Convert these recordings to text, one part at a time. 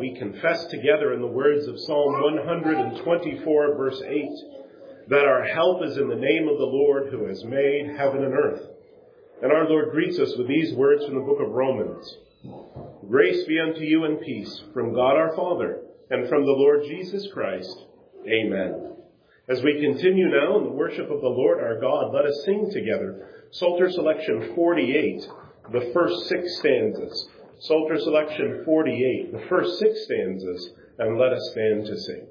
we confess together in the words of Psalm 124, verse 8, that our help is in the name of the Lord who has made heaven and earth. And our Lord greets us with these words from the book of Romans. Grace be unto you and peace from God our Father and from the Lord Jesus Christ. Amen. As we continue now in the worship of the Lord our God, let us sing together Psalter Selection 48, the first 6 stanzas. Psalter Selection 48, the first 6 stanzas, and let us stand to sing.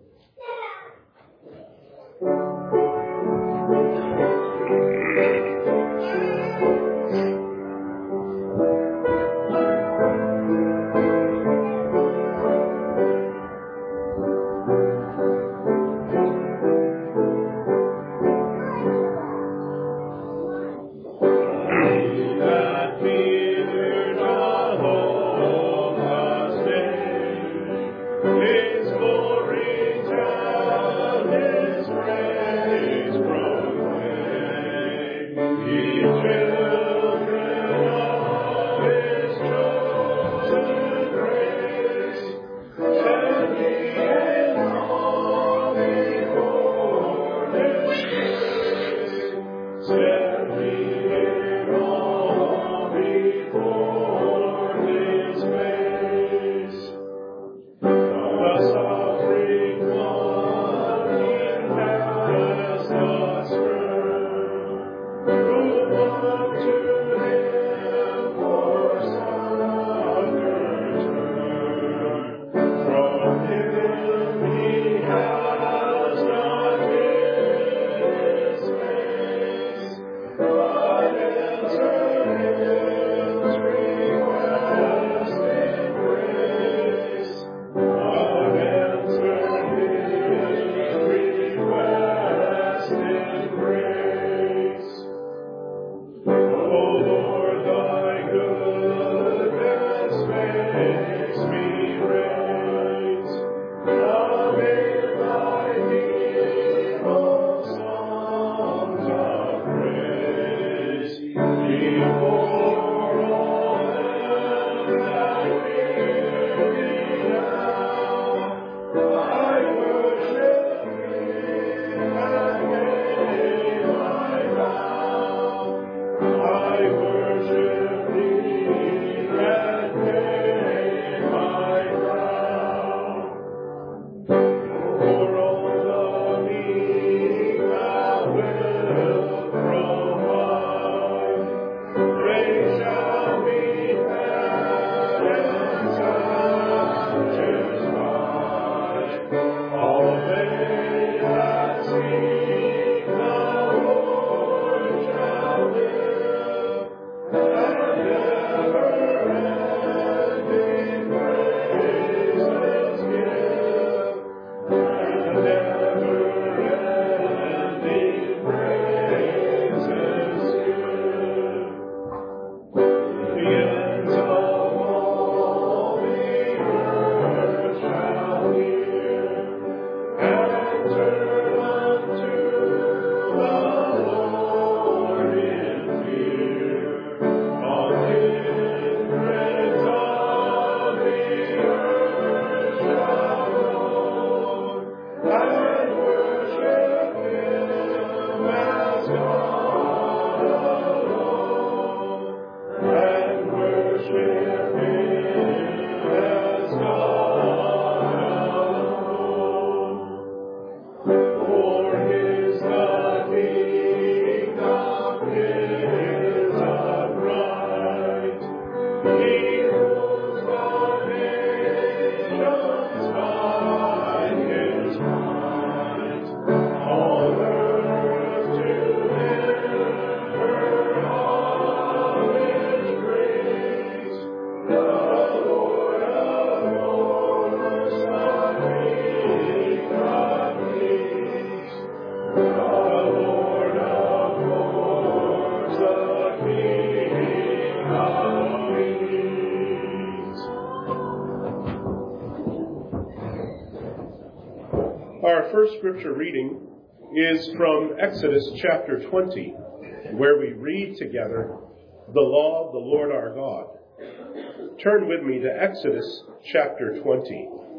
Our first scripture reading is from Exodus chapter 20, where we read together the law of the Lord our God. Turn with me to Exodus chapter 20.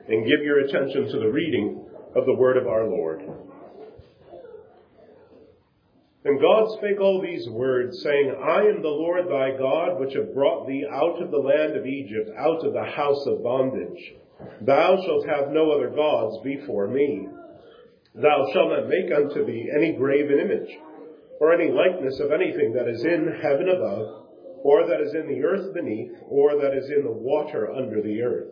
and give your attention to the reading of the word of our Lord. And God spake all these words, saying, I am the Lord thy God, which have brought thee out of the land of Egypt, out of the house of bondage. Thou shalt have no other gods before me. Thou shalt not make unto thee any graven image, or any likeness of anything that is in heaven above, or that is in the earth beneath, or that is in the water under the earth.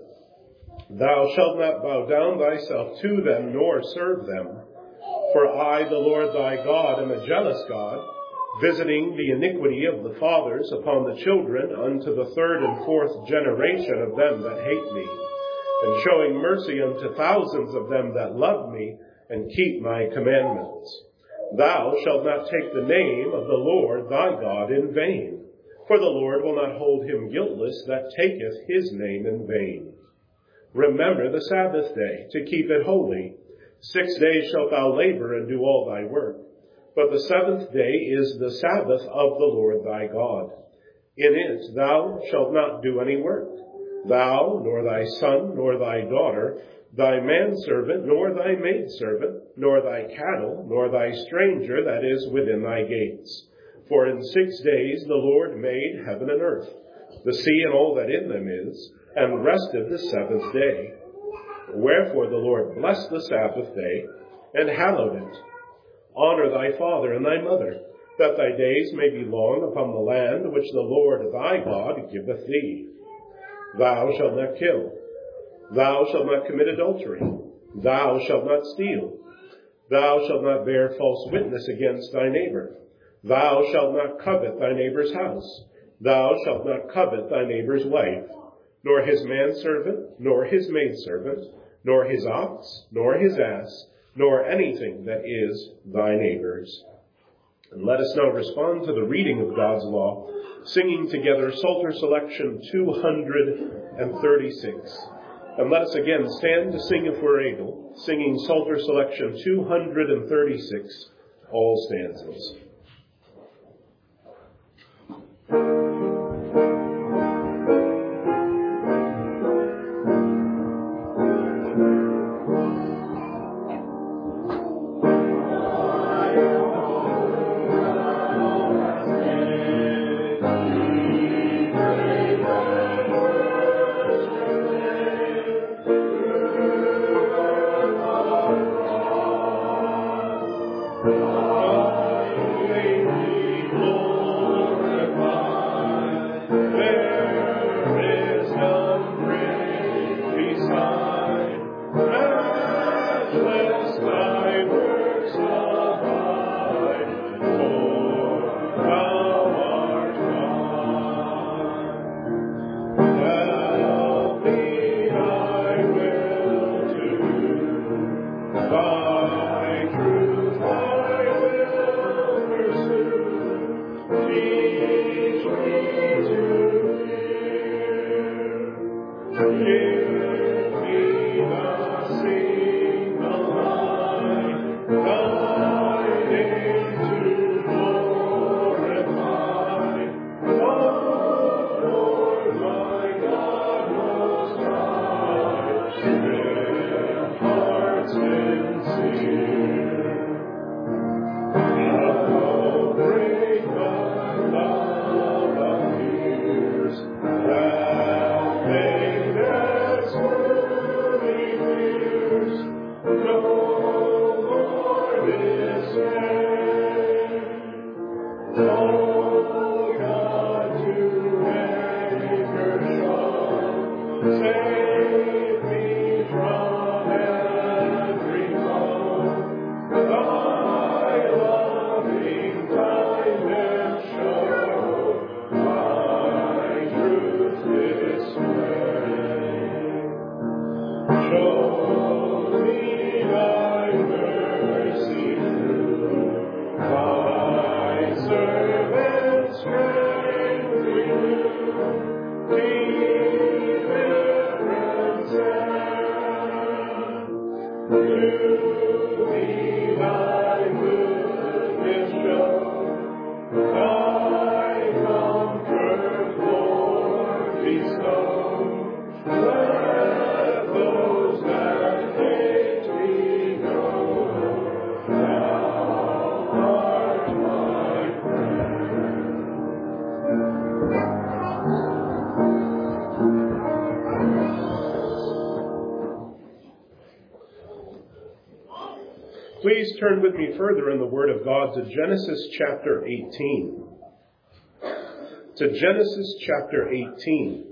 Thou shalt not bow down thyself to them, nor serve them. For I, the Lord thy God, am a jealous God, visiting the iniquity of the fathers upon the children unto the third and fourth generation of them that hate me, and showing mercy unto thousands of them that love me and keep my commandments. Thou shalt not take the name of the Lord thy God in vain, for the Lord will not hold him guiltless that taketh his name in vain. Remember the Sabbath day, to keep it holy. 6 days shalt thou labor and do all thy work. But the seventh day is the Sabbath of the Lord thy God. In it thou shalt not do any work, thou, nor thy son, nor thy daughter, thy manservant, nor thy maidservant, nor thy cattle, nor thy stranger that is within thy gates. For in 6 days the Lord made heaven and earth, the sea and all that in them is, and rested the seventh day. Wherefore the Lord blessed the Sabbath day, and hallowed it. Honor thy father and thy mother, that thy days may be long upon the land which the Lord thy God giveth thee. Thou shalt not kill. Thou shalt not commit adultery. Thou shalt not steal. Thou shalt not bear false witness against thy neighbor. Thou shalt not covet thy neighbor's house. Thou shalt not covet thy neighbor's wife, nor his manservant, nor his maidservant, nor his ox, nor his ass, nor anything that is thy neighbor's. And let us now respond to the reading of God's law, singing together Psalter Selection 236. And let us again stand to sing if we're able, singing Psalter Selection 236, all stanzas. Let those Please turn with me further in the Word of God to Genesis chapter 18. To Genesis chapter 18.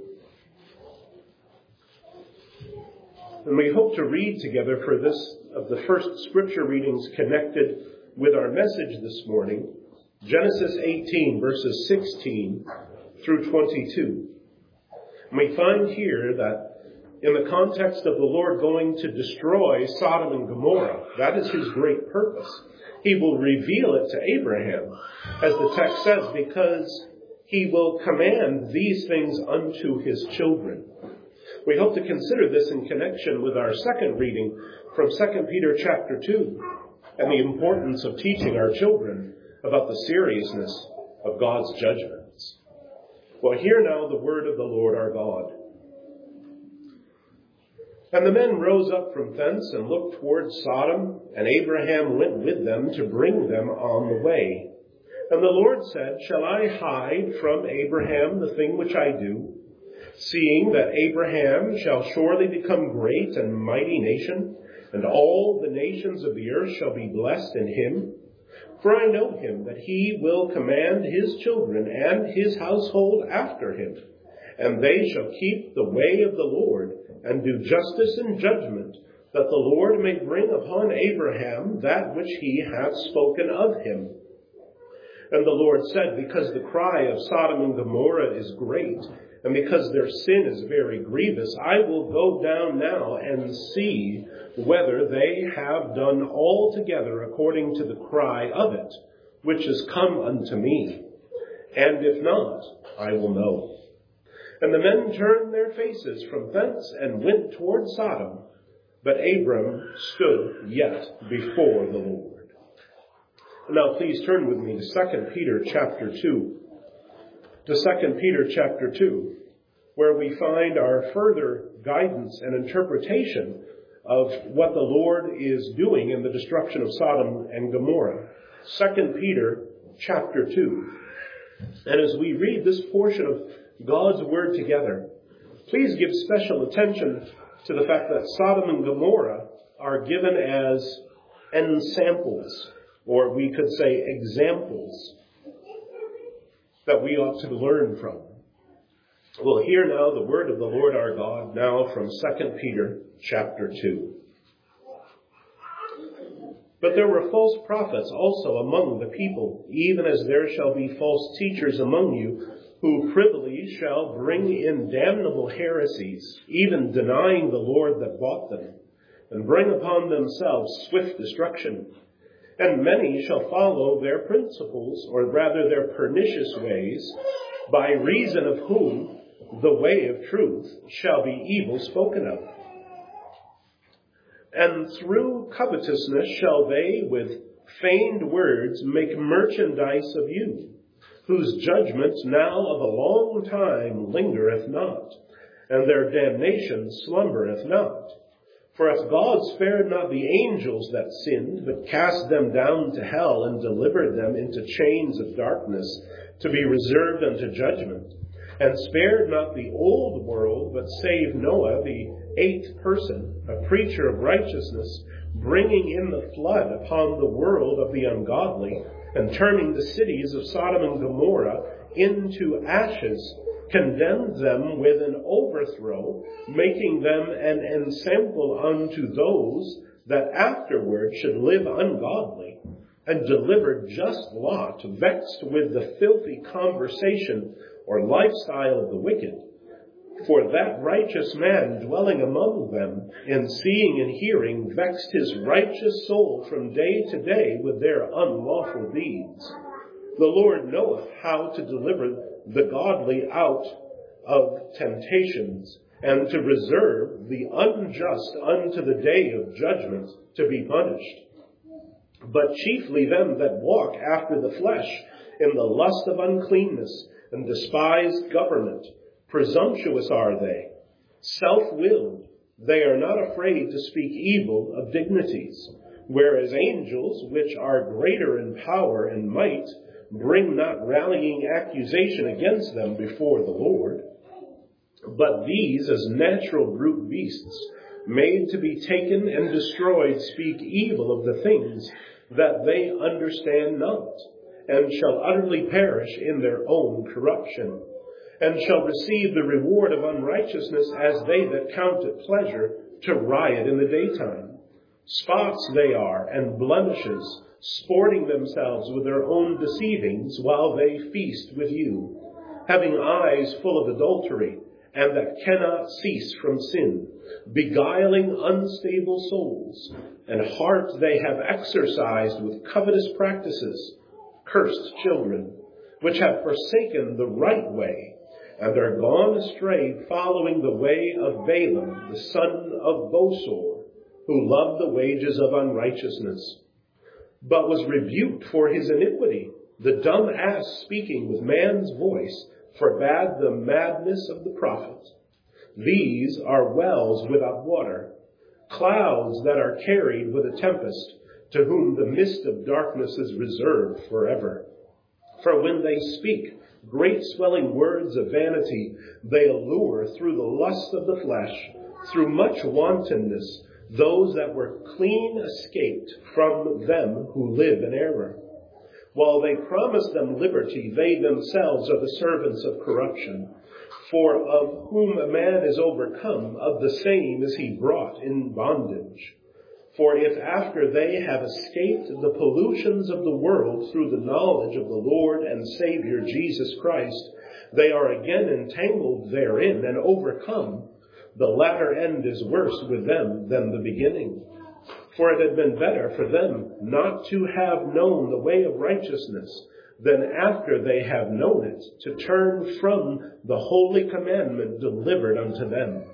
And we hope to read together for this of the first scripture readings connected with our message this morning, Genesis 18, verses 16 through 22. And we find here that in the context of the Lord going to destroy Sodom and Gomorrah, that is his great purpose. He will reveal it to Abraham, as the text says, because he will command these things unto his children. We hope to consider this in connection with our second reading from 2 Peter chapter 2 and the importance of teaching our children about the seriousness of God's judgments. Well, hear now the word of the Lord our God. And the men rose up from thence and looked toward Sodom, and Abraham went with them to bring them on the way. And the Lord said, Shall I hide from Abraham the thing which I do, seeing that Abraham shall surely become great and mighty nation, and all the nations of the earth shall be blessed in him? For I know him, that he will command his children and his household after him, and they shall keep the way of the Lord, and do justice and judgment, that the Lord may bring upon Abraham that which he hath spoken of him. And the Lord said, Because the cry of Sodom and Gomorrah is great, and because their sin is very grievous, I will go down now and see whether they have done altogether according to the cry of it, which is come unto me. And if not, I will know. And the men turned their faces from thence and went toward Sodom, but Abram stood yet before the Lord. And now please turn with me to 2 Peter chapter 2. To 2 Peter chapter 2, where we find our further guidance and interpretation of what the Lord is doing in the destruction of Sodom and Gomorrah. 2 Peter chapter 2. And as we read this portion of God's word together, please give special attention to the fact that Sodom and Gomorrah are given as ensamples, or we could say examples, that we ought to learn from. We'll hear now the word of the Lord our God, now from 2 Peter chapter 2. But there were false prophets also among the people, even as there shall be false teachers among you, who privily shall bring in damnable heresies, even denying the Lord that bought them, and bring upon themselves swift destruction. And many shall follow their principles, or rather their pernicious ways, by reason of whom the way of truth shall be evil spoken of. And through covetousness shall they with feigned words make merchandise of you, whose judgment now of a long time lingereth not, and their damnation slumbereth not. For if God spared not the angels that sinned, but cast them down to hell, and delivered them into chains of darkness, to be reserved unto judgment, and spared not the old world, but saved Noah, the eighth person, a preacher of righteousness, bringing in the flood upon the world of the ungodly, and turning the cities of Sodom and Gomorrah into ashes, condemned them with an overthrow, making them an ensample unto those that afterward should live ungodly, and delivered just Lot, vexed with the filthy conversation or lifestyle of the wicked. For that righteous man dwelling among them, in seeing and hearing, vexed his righteous soul from day to day with their unlawful deeds. The Lord knoweth how to deliver the godly out of temptations, and to reserve the unjust unto the day of judgment to be punished. But chiefly them that walk after the flesh, in the lust of uncleanness, and despise government. Presumptuous are they, self-willed. They are not afraid to speak evil of dignities, whereas angels, which are greater in power and might, bring not rallying accusation against them before the Lord. But these, as natural brute beasts, made to be taken and destroyed, speak evil of the things that they understand not, and shall utterly perish in their own corruption, and shall receive the reward of unrighteousness as they that count it pleasure to riot in the daytime. Spots they are, and blemishes, sporting themselves with their own deceivings while they feast with you, having eyes full of adultery, and that cannot cease from sin, beguiling unstable souls, and heart they have exercised with covetous practices, cursed children, which have forsaken the right way, and are gone astray, following the way of Balaam, the son of Bosor, who loved the wages of unrighteousness, but was rebuked for his iniquity. The dumb ass speaking with man's voice forbade the madness of the prophet. These are wells without water, clouds that are carried with a tempest, to whom the mist of darkness is reserved forever. For when they speak great swelling words of vanity, they allure through the lust of the flesh, through much wantonness, those that were clean escaped from them who live in error. While they promise them liberty, they themselves are the servants of corruption. For of whom a man is overcome, of the same is he brought in bondage. For if after they have escaped the pollutions of the world through the knowledge of the Lord and Savior Jesus Christ, they are again entangled therein and overcome, the latter end is worse with them than the beginning. For it had been better for them not to have known the way of righteousness than after they have known it to turn from the holy commandment delivered unto them.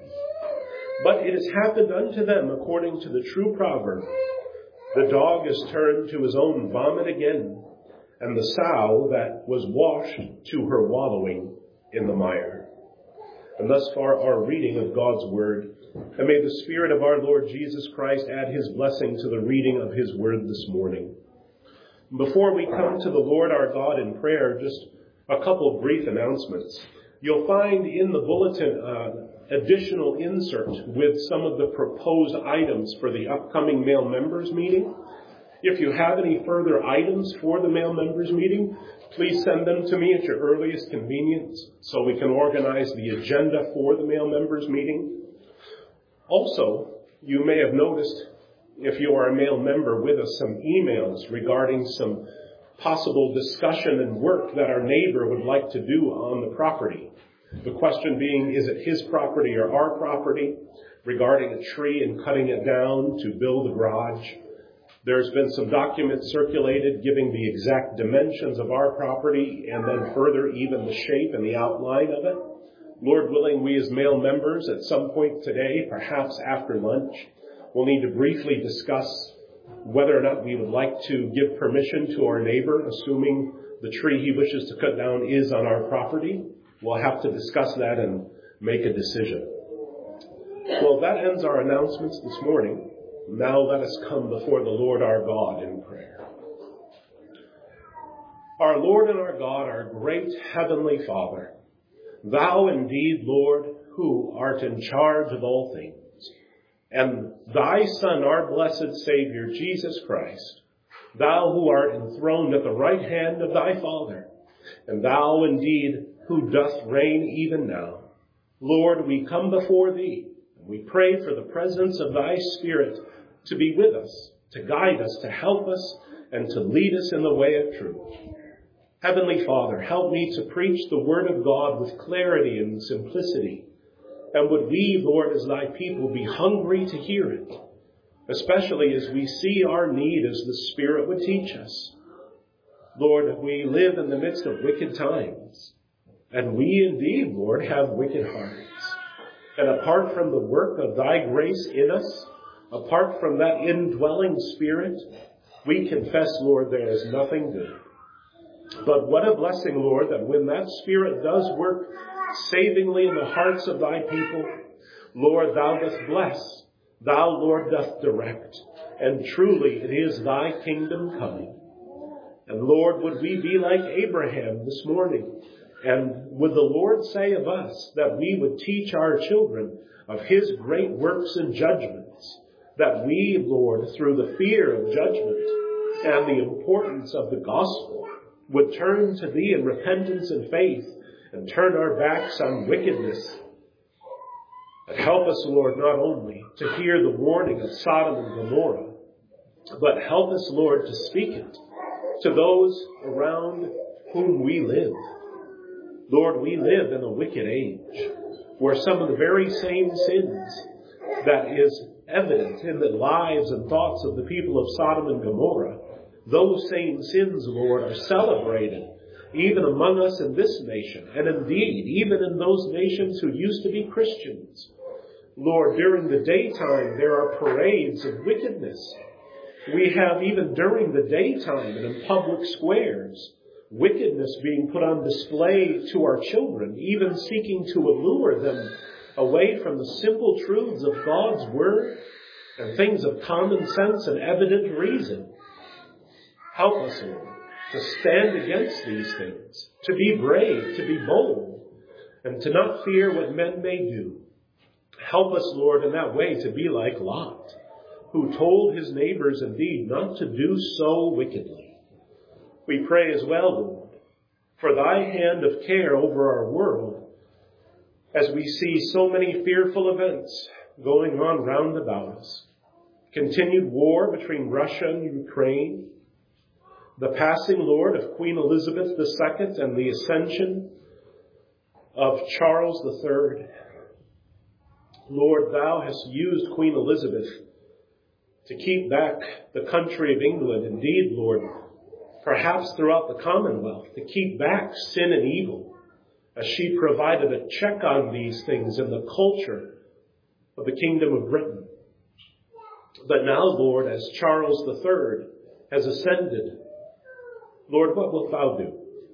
But it has happened unto them according to the true proverb, the dog is turned to his own vomit again, and the sow that was washed to her wallowing in the mire. And thus far our reading of God's word. And may the Spirit of our Lord Jesus Christ add his blessing to the reading of his word this morning. Before we come to the Lord our God in prayer, just a couple of brief announcements. You'll find in the bulletin additional insert with some of the proposed items for the upcoming male members meeting. If you have any further items for the male members meeting, please send them to me at your earliest convenience so we can organize the agenda for the male members meeting. Also, you may have noticed, if you are a male member with us, some emails regarding some possible discussion and work that our neighbor would like to do on the property. The question being, is it his property or our property, regarding a tree and cutting it down to build a garage. There's been some documents circulated giving the exact dimensions of our property and then further even the shape and the outline of it. Lord willing, we as male members at some point today, perhaps after lunch, will need to briefly discuss whether or not we would like to give permission to our neighbor, assuming the tree he wishes to cut down is on our property. We'll have to discuss that and make a decision. Well, that ends our announcements this morning. Now let us come before the Lord our God in prayer. Our Lord and our God, our great heavenly Father, thou indeed, Lord, who art in charge of all things, and thy Son, our blessed Savior, Jesus Christ, thou who art enthroned at the right hand of thy Father, and thou indeed who doth reign even now. Lord, we come before thee, and we pray for the presence of thy Spirit to be with us, to guide us, to help us, and to lead us in the way of truth. Heavenly Father, help me to preach the word of God with clarity and simplicity. And would we, Lord, as thy people, be hungry to hear it, especially as we see our need as the Spirit would teach us. Lord, we live in the midst of wicked times, and we indeed, Lord, have wicked hearts. And apart from the work of thy grace in us, apart from that indwelling Spirit, we confess, Lord, there is nothing good. But what a blessing, Lord, that when that Spirit does work savingly in the hearts of thy people, Lord, thou dost bless, thou, Lord, dost direct, and truly it is thy kingdom coming. And Lord, would we be like Abraham this morning, And would the Lord say of us that we would teach our children of his great works and judgments, that we, Lord, through the fear of judgment and the importance of the gospel, would turn to thee in repentance and faith and turn our backs on wickedness. But help us, Lord, not only to hear the warning of Sodom and Gomorrah, but help us, Lord, to speak it to those around whom we live. Lord, we live in a wicked age where some of the very same sins that is evident in the lives and thoughts of the people of Sodom and Gomorrah, those same sins, Lord, are celebrated even among us in this nation, and indeed even in those nations who used to be Christians. Lord, during the daytime there are parades of wickedness. We have, even during the daytime and in public squares, wickedness being put on display to our children, even seeking to allure them away from the simple truths of God's word and things of common sense and evident reason. Help us, Lord, to stand against these things, to be brave, to be bold, and to not fear what men may do. Help us, Lord, in that way to be like Lot, who told his neighbors indeed not to do so wickedly. We pray as well, Lord, for thy hand of care over our world, as we see so many fearful events going on round about us. Continued war between Russia and Ukraine, the passing, Lord, of Queen Elizabeth II and the ascension of Charles III. Lord, thou hast used Queen Elizabeth to keep back the country of England. Indeed, Lord, perhaps throughout the Commonwealth, to keep back sin and evil, as she provided a check on these things in the culture of the Kingdom of Britain. But now, Lord, as Charles III has ascended, Lord, what wilt thou do?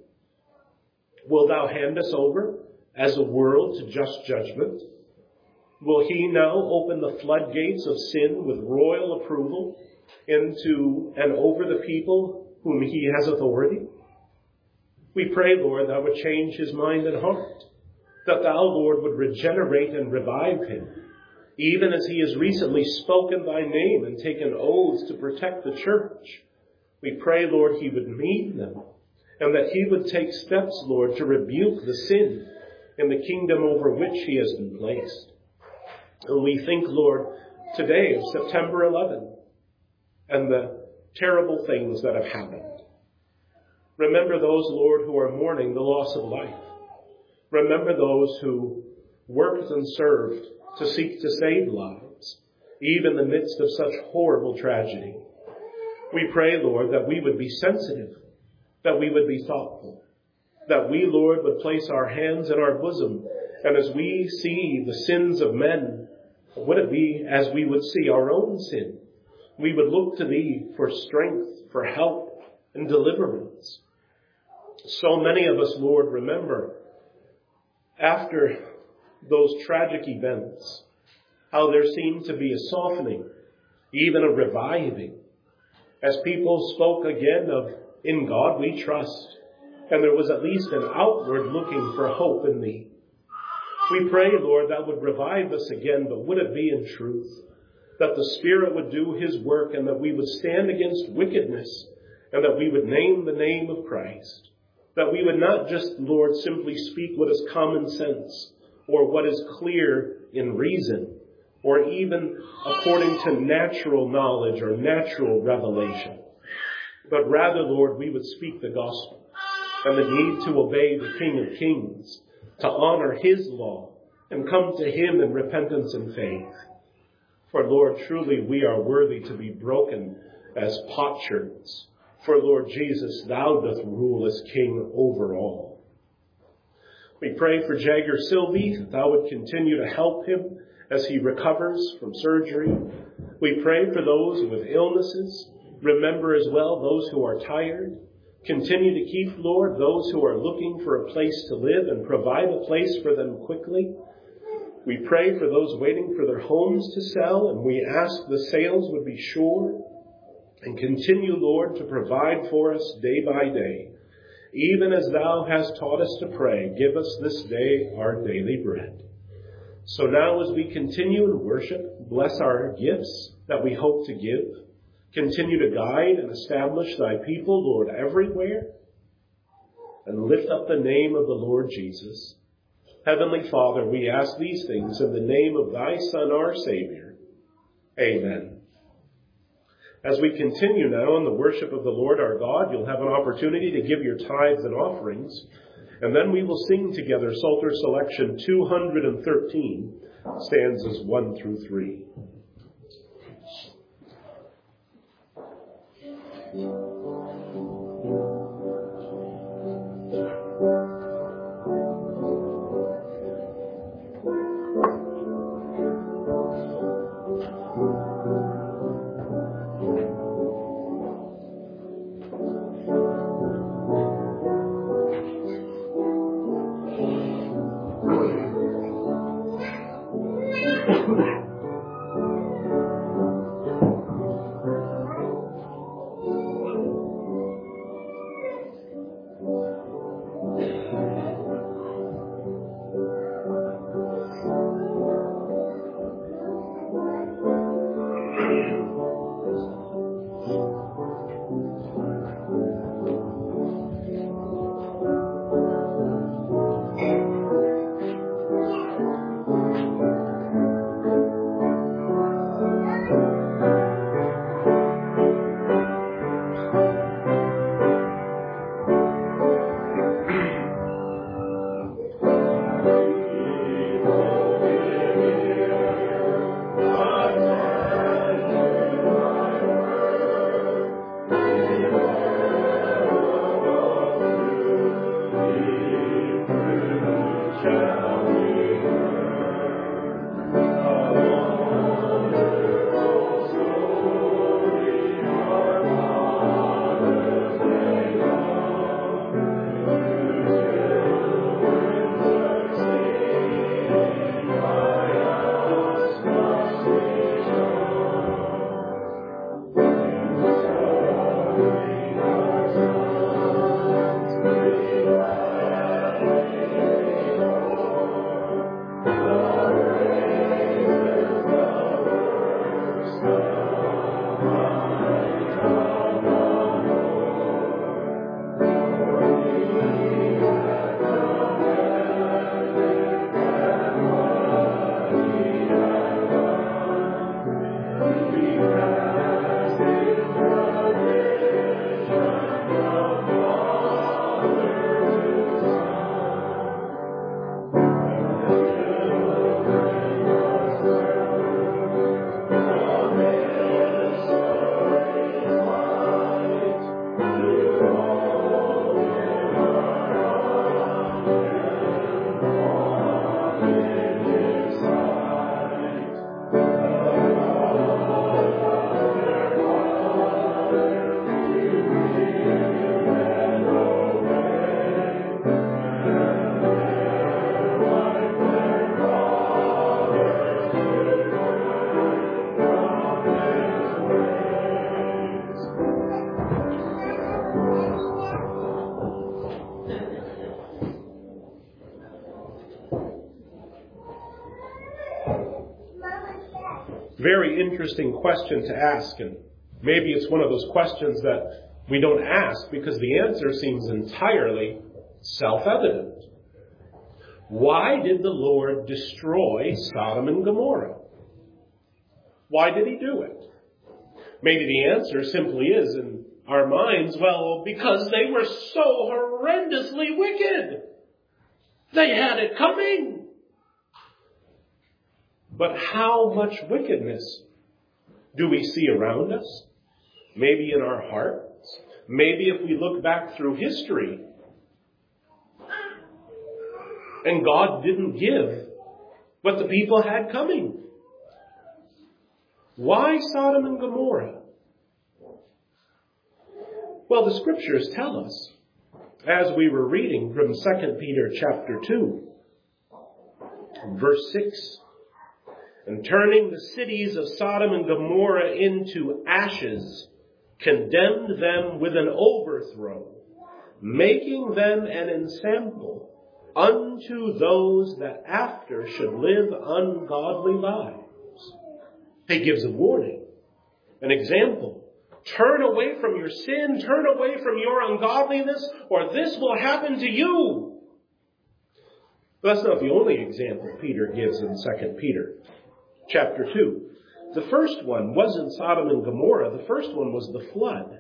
Wilt thou hand us over as a world to just judgment? Will he now open the floodgates of sin with royal approval into and over the people whom he has authority? We pray, Lord, thou would change his mind and heart, that thou, Lord, would regenerate and revive him, even as he has recently spoken thy name and taken oaths to protect the church. We pray, Lord, he would meet them, and that he would take steps, Lord, to rebuke the sin in the kingdom over which he has been placed. And we think, Lord, today of September 11 and the terrible things that have happened. Remember those, Lord, who are mourning the loss of life. Remember those who worked and served to seek to save lives, even in the midst of such horrible tragedy. We pray, Lord, that we would be sensitive, that we would be thoughtful, that we, Lord, would place our hands in our bosom, and as we see the sins of men, would it be as we would see our own sin? We would look to thee for strength, for help, and deliverance. So many of us, Lord, remember after those tragic events, how there seemed to be a softening, even a reviving, as people spoke again of, in God we trust, and there was at least an outward looking for hope in thee. We pray, Lord, that would revive us again, but would it be in truth, that the Spirit would do his work, and that we would stand against wickedness, and that we would name the name of Christ, that we would not just, Lord, simply speak what is common sense, or what is clear in reason, or even according to natural knowledge or natural revelation, but rather, Lord, we would speak the gospel and the need to obey the King of Kings, to honor his law and come to him in repentance and faith. For, Lord, truly we are worthy to be broken as potsherds. For, Lord Jesus, thou doth rule as King over all. We pray for Jagger Sylvie, that thou would continue to help him as he recovers from surgery. We pray for those with illnesses. Remember as well those who are tired. Continue to keep, Lord, those who are looking for a place to live and provide a place for them quickly. We pray for those waiting for their homes to sell, and we ask the sales would be sure. And continue, Lord, to provide for us day by day, Even as thou hast taught us to pray, give us this day our daily bread. So now as we continue in worship, bless our gifts that we hope to give. Continue to guide and establish thy people, Lord, everywhere. And lift up the name of the Lord Jesus. Heavenly Father, we ask these things in the name of thy Son, our Savior. Amen. As we continue now in the worship of the Lord our God, you'll have an opportunity to give your tithes and offerings. And then we will sing together Psalter Selection 213, stanzas 1 through 3. Very interesting question to ask, and maybe it's one of those questions that we don't ask because the answer seems entirely self-evident. Why did the Lord destroy Sodom and Gomorrah? Why did he do it? Maybe the answer simply is in our minds, well, because they were so horrendously wicked. They had it coming. But how much wickedness do we see around us? Maybe in our hearts. Maybe if we look back through history. And God didn't give what the people had coming. Why Sodom and Gomorrah? Well, the scriptures tell us, as we were reading from 2 Peter chapter 2, verse 6, and turning the cities of Sodom and Gomorrah into ashes, condemned them with an overthrow, making them an ensample unto those that after should live ungodly lives. He gives a warning, an example. Turn away from your sin, turn away from your ungodliness, or this will happen to you. But that's not the only example Peter gives in 2 Peter chapter 2. The first one wasn't Sodom and Gomorrah. The first one was the flood.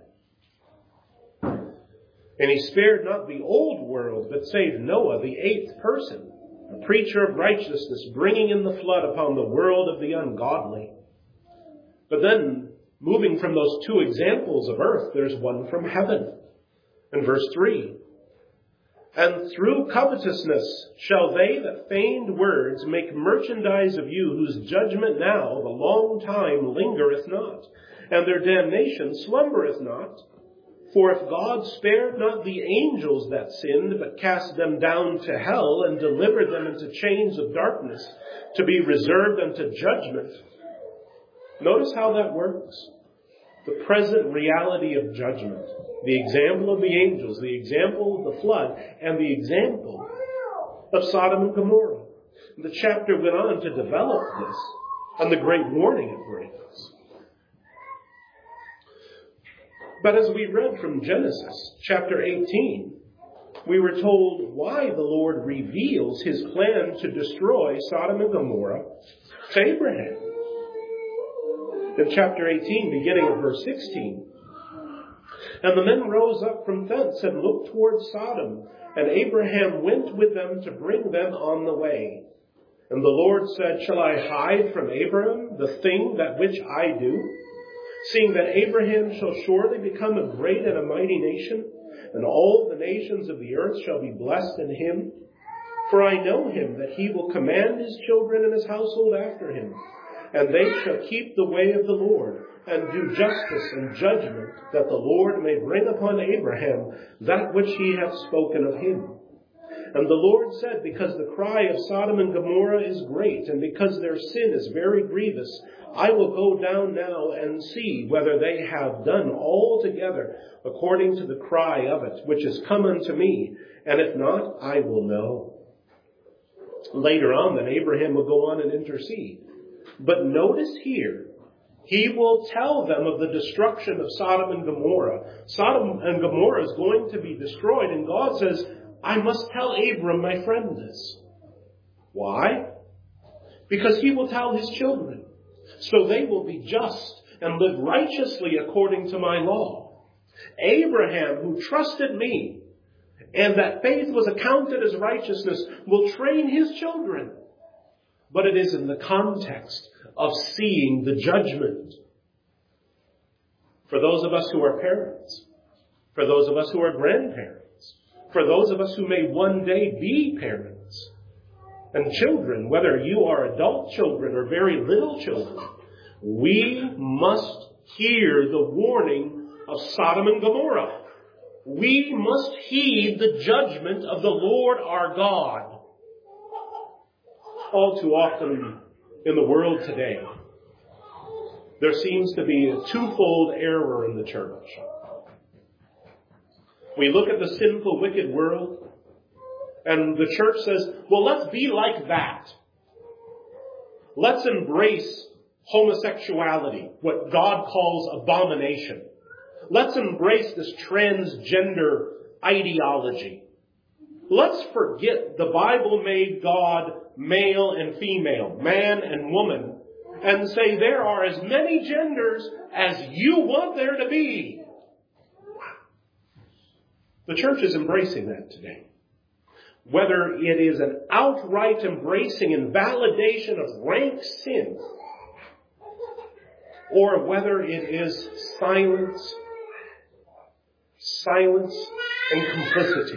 And he spared not the old world, but saved Noah, the eighth person, a preacher of righteousness, bringing in the flood upon the world of the ungodly. But then, moving from those two examples of earth, there's one from heaven. In verse 3, and through covetousness shall they that feigned words make merchandise of you, whose judgment now of a long time lingereth not, and their damnation slumbereth not. For if God spared not the angels that sinned, but cast them down to hell, and delivered them into chains of darkness, to be reserved unto judgment. Notice how that works. The present reality of judgment. The example of the angels, the example of the flood, and the example of Sodom and Gomorrah. The chapter went on to develop this, and the great warning it brings. But as we read from Genesis chapter 18, we were told why the Lord reveals his plan to destroy Sodom and Gomorrah to Abraham. In chapter 18, beginning of verse 16, and the men rose up from thence and looked toward Sodom, and Abraham went with them to bring them on the way. And the Lord said, shall I hide from Abraham the thing that which I do? Seeing that Abraham shall surely become a great and a mighty nation, and all the nations of the earth shall be blessed in him. For I know him, that he will command his children and his household after him, and they shall keep the way of the Lord, and do justice and judgment, that the Lord may bring upon Abraham that which he hath spoken of him. And the Lord said, because the cry of Sodom and Gomorrah is great, and because their sin is very grievous, I will go down now and see whether they have done altogether according to the cry of it, which is come unto me, and if not, I will know. Later on, then Abraham will go on and intercede. But notice here, he will tell them of the destruction of Sodom and Gomorrah. Sodom and Gomorrah is going to be destroyed, and God says, I must tell Abram, my friend, this. Why? Because he will tell his children, so they will be just and live righteously according to my law. Abraham, who trusted me, and that faith was accounted as righteousness, will train his children. But it is in the context of seeing the judgment. For those of us who are parents, for those of us who are grandparents, for those of us who may one day be parents, and children, whether you are adult children or very little children, we must hear the warning of Sodom and Gomorrah. We must heed the judgment of the Lord our God. All too often in the world today, there seems to be a twofold error in the church. We look at the sinful, wicked world, and the church says, well, let's be like that. Let's embrace homosexuality, what God calls abomination. Let's embrace this transgender ideology. Let's forget the Bible made God male and female, man and woman, and say there are as many genders as you want there to be. The church is embracing that today. Whether it is an outright embracing and validation of rank sin, or whether it is silence and complicity,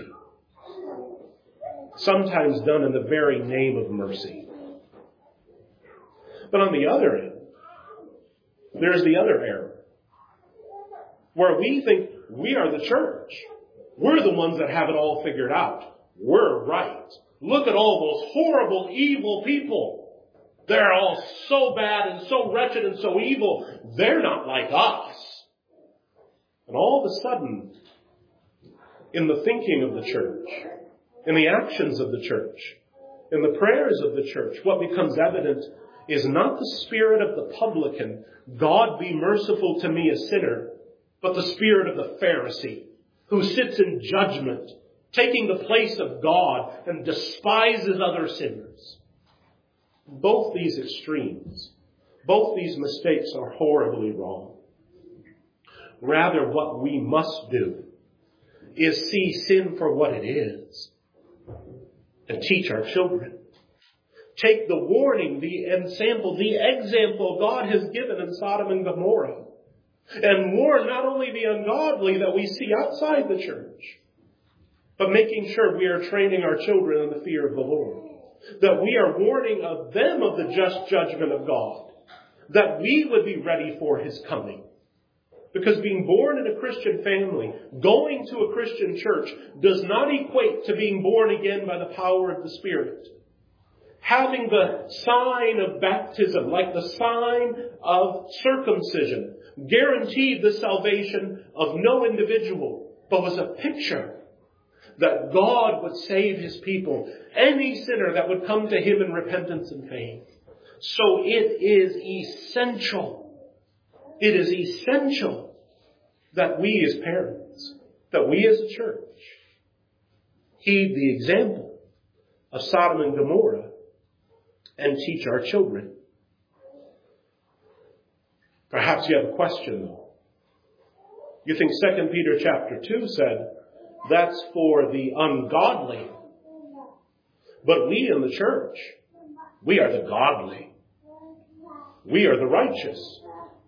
sometimes done in the very name of mercy. But on the other end, there's the other error, where we think we are the church. We're the ones that have it all figured out. We're right. Look at all those horrible, evil people. They're all so bad and so wretched and so evil. They're not like us. And all of a sudden, in the thinking of the church, in the actions of the church, in the prayers of the church, what becomes evident is not the spirit of the publican, God be merciful to me a sinner, but the spirit of the Pharisee, who sits in judgment, taking the place of God and despises other sinners. Both these extremes, both these mistakes are horribly wrong. Rather, what we must do is see sin for what it is and teach our children. Take the warning, the example God has given in Sodom and Gomorrah, and warn not only the ungodly that we see outside the church, but making sure we are training our children in the fear of the Lord, that we are warning of them of the just judgment of God, that we would be ready for his coming. Because being born in a Christian family, going to a Christian church, does not equate to being born again by the power of the Spirit. Having the sign of baptism, like the sign of circumcision, guaranteed the salvation of no individual, but was a picture that God would save his people, any sinner that would come to him in repentance and faith. So it is essential that we as parents, that we as a church, heed the example of Sodom and Gomorrah and teach our children. Perhaps you have a question, though. You think 2 Peter chapter 2 said, that's for the ungodly. But we in the church, we are the godly. We are the righteous.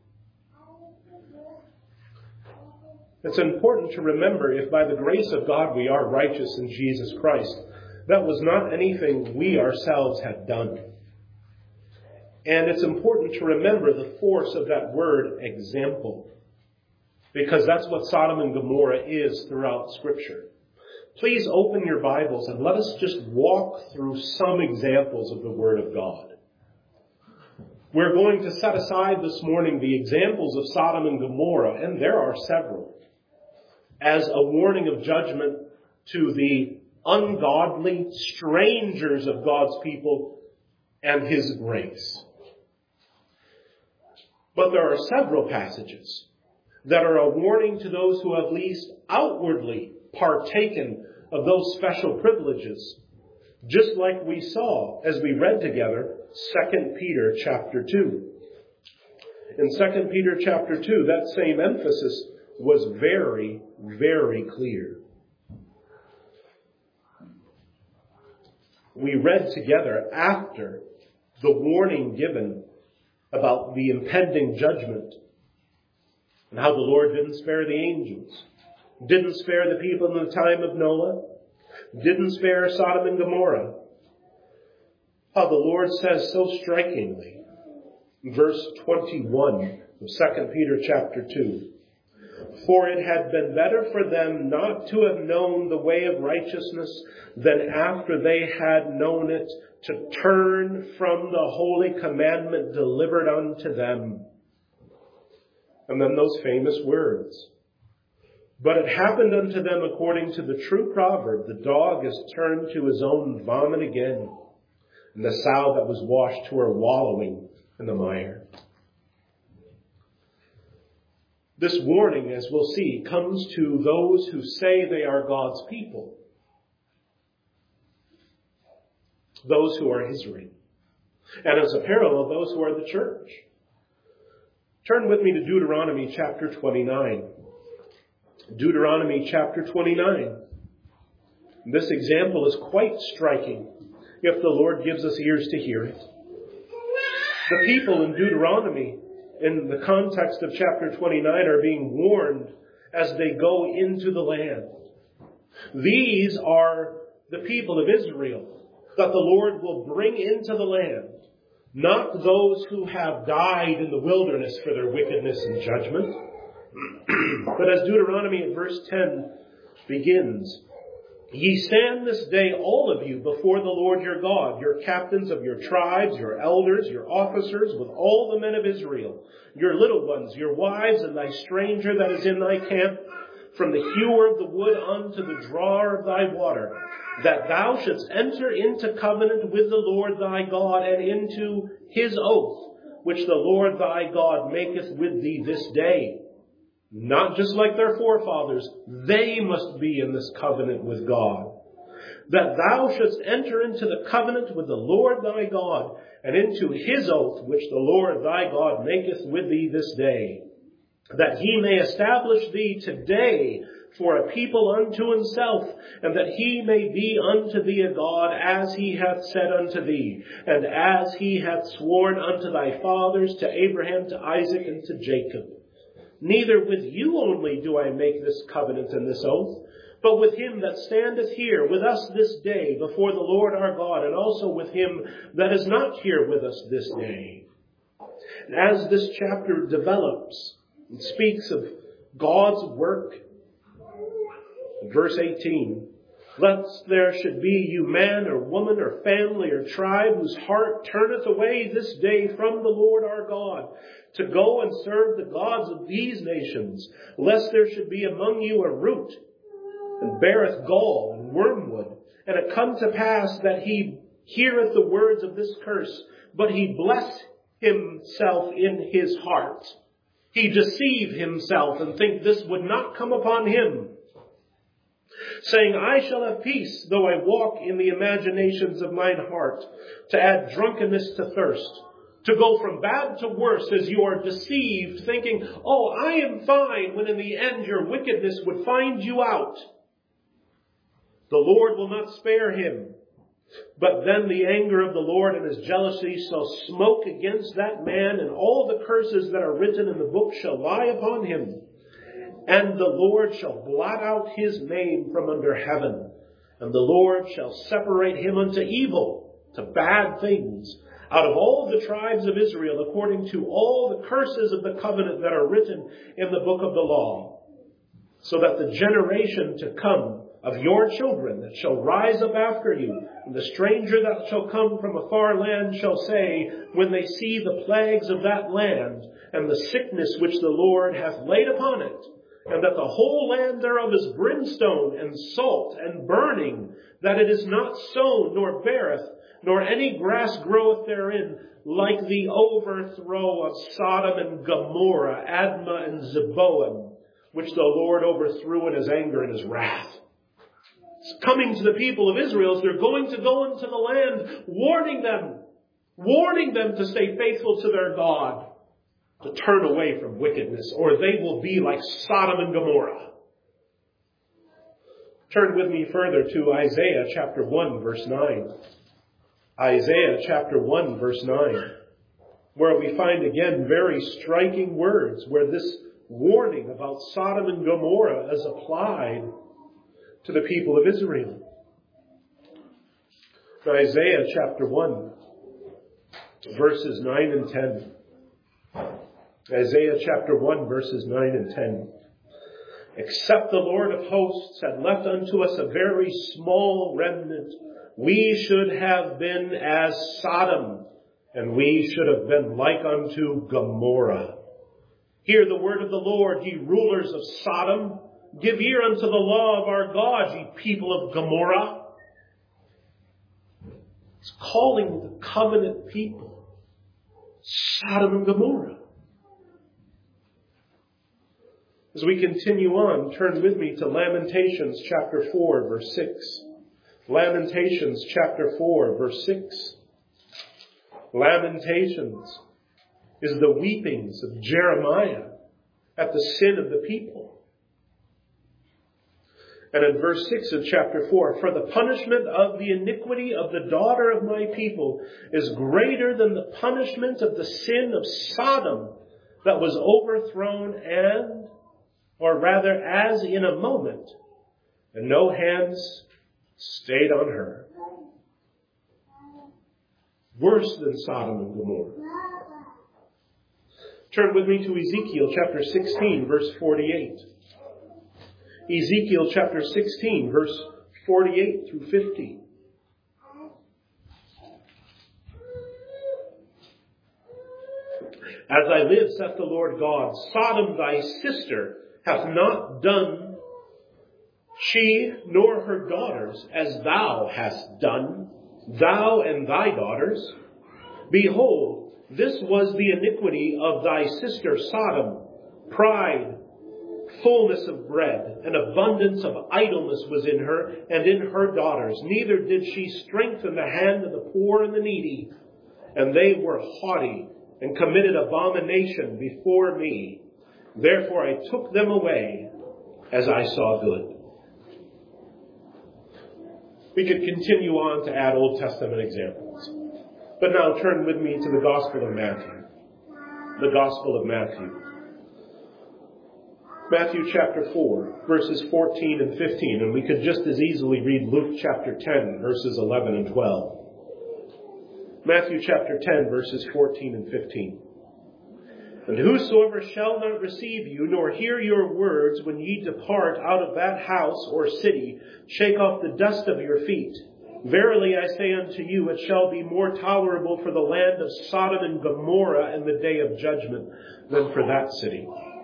It's important to remember, if by the grace of God we are righteous in Jesus Christ, that was not anything we ourselves had done. And it's important to remember the force of that word example, because that's what Sodom and Gomorrah is throughout Scripture. Please open your Bibles and let us just walk through some examples of the Word of God. We're going to set aside this morning the examples of Sodom and Gomorrah, and there are several, as a warning of judgment to the ungodly strangers of God's people and his grace. But there are several passages that are a warning to those who have at least outwardly partaken of those special privileges, just like we saw as we read together 2 Peter chapter 2. In 2 Peter chapter 2, that same emphasis was very, very clear. We read together after the warning given about the impending judgment and how the Lord didn't spare the angels, didn't spare the people in the time of Noah, didn't spare Sodom and Gomorrah. How the Lord says so strikingly, verse 21 of 2 Peter chapter 2, "For it had been better for them not to have known the way of righteousness than after they had known it to turn from the holy commandment delivered unto them." And then those famous words, "But it happened unto them according to the true proverb, the dog is turned to his own vomit again, and the sow that was washed to her wallowing in the mire." This warning, as we'll see, comes to those who say they are God's people, those who are Israel, and as a parallel, those who are the church. Turn with me to Deuteronomy chapter 29. Deuteronomy chapter 29. This example is quite striking if the Lord gives us ears to hear it. The people in Deuteronomy, in the context of chapter 29, are being warned as they go into the land. These are the people of Israel that the Lord will bring into the land, not those who have died in the wilderness for their wickedness and judgment. But as Deuteronomy in verse 10 begins, "Ye stand this day, all of you, before the Lord your God, your captains of your tribes, your elders, your officers, with all the men of Israel, your little ones, your wives, and thy stranger that is in thy camp. from the hewer of the wood unto the drawer of thy water, that thou shouldst enter into covenant with the Lord thy God, and into his oath, which the Lord thy God maketh with thee this day. Not just like their forefathers, they must be in this covenant with God. That thou shouldst enter into the covenant with the Lord thy God, and into his oath, which the Lord thy God maketh with thee this day, that he may establish thee today for a people unto himself, and that he may be unto thee a God, as he hath said unto thee, and as he hath sworn unto thy fathers, to Abraham, to Isaac, and to Jacob. Neither with you only do I make this covenant and this oath, but with him that standeth here with us this day before the Lord our God, and also with him that is not here with us this day. And as this chapter develops, it speaks of God's work. Verse 18, lest there should be you man or woman or family or tribe whose heart turneth away this day from the Lord our God, to go and serve the gods of these nations, lest there should be among you a root, and beareth gall and wormwood, and it come to pass that he heareth the words of this curse, but he bless himself in his heart. He deceive himself and think this would not come upon him, saying, I shall have peace, though I walk in the imaginations of mine heart, to add drunkenness to thirst, to go from bad to worse as you are deceived, thinking, oh, I am fine, when in the end your wickedness would find you out. The Lord will not spare him, but then the anger of the Lord and his jealousy shall smoke against that man, and all the curses that are written in the book shall lie upon him. And the Lord shall blot out his name from under heaven, and the Lord shall separate him unto evil, to bad things, out of all the tribes of Israel, according to all the curses of the covenant that are written in the book of the law, so that the generation to come of your children that shall rise up after you, and the stranger that shall come from a far land shall say, when they see the plagues of that land, and the sickness which the Lord hath laid upon it, and that the whole land thereof is brimstone and salt and burning, that it is not sown nor beareth, nor any grass groweth therein, like the overthrow of Sodom and Gomorrah, Admah and Zeboim, which the Lord overthrew in his anger and his wrath. It's coming to the people of Israel as they're going to go into the land, warning them to stay faithful to their God, to turn away from wickedness, or they will be like Sodom and Gomorrah. Turn with me further to Isaiah chapter 1, verse 9. Isaiah chapter 1, verse 9, where we find again very striking words, where this warning about Sodom and Gomorrah is applied to the people of Israel. Isaiah chapter 1, verses 9 and 10. Isaiah chapter 1, verses 9 and 10. Except the Lord of hosts had left unto us a very small remnant, we should have been as Sodom, and we should have been like unto Gomorrah. Hear the word of the Lord, ye rulers of Sodom. Give ear unto the law of our God, ye people of Gomorrah. It's calling the covenant people Sodom and Gomorrah. As we continue on, turn with me to Lamentations chapter 4, verse 6. Lamentations chapter 4, verse 6. Lamentations is the weepings of Jeremiah at the sin of the people. And in verse 6 of chapter 4, for the punishment of the iniquity of the daughter of my people is greater than the punishment of the sin of Sodom that was overthrown or rather as in a moment, and no hands stayed on her. Worse than Sodom and Gomorrah. Turn with me to Ezekiel chapter 16, verse 48. Ezekiel chapter 16, verse 48 through 50. As I live, saith the Lord God, Sodom thy sister hath not done she nor her daughters, as thou hast done, thou and thy daughters. Behold, this was the iniquity of thy sister Sodom. Pride, fullness of bread, and abundance of idleness was in her and in her daughters. Neither did she strengthen the hand of the poor and the needy. And they were haughty and committed abomination before me. Therefore I took them away as I saw good. We could continue on to add Old Testament examples. But now turn with me to the Gospel of Matthew. The Gospel of Matthew. Matthew chapter 4, verses 14 and 15. And we could just as easily read Luke chapter 10, verses 11 and 12. Matthew chapter 10, verses 14 and 15. And whosoever shall not receive you, nor hear your words when ye depart out of that house or city, shake off the dust of your feet. Verily I say unto you, it shall be more tolerable for the land of Sodom and Gomorrah in the day of judgment than for that city.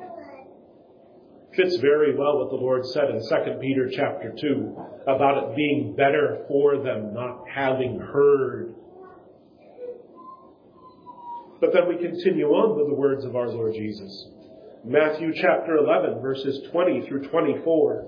Fits very well what the Lord said in 2 Peter chapter 2 about it being better for them not having heard. But then we continue on with the words of our Lord Jesus. Matthew chapter 11, verses 20 through 24.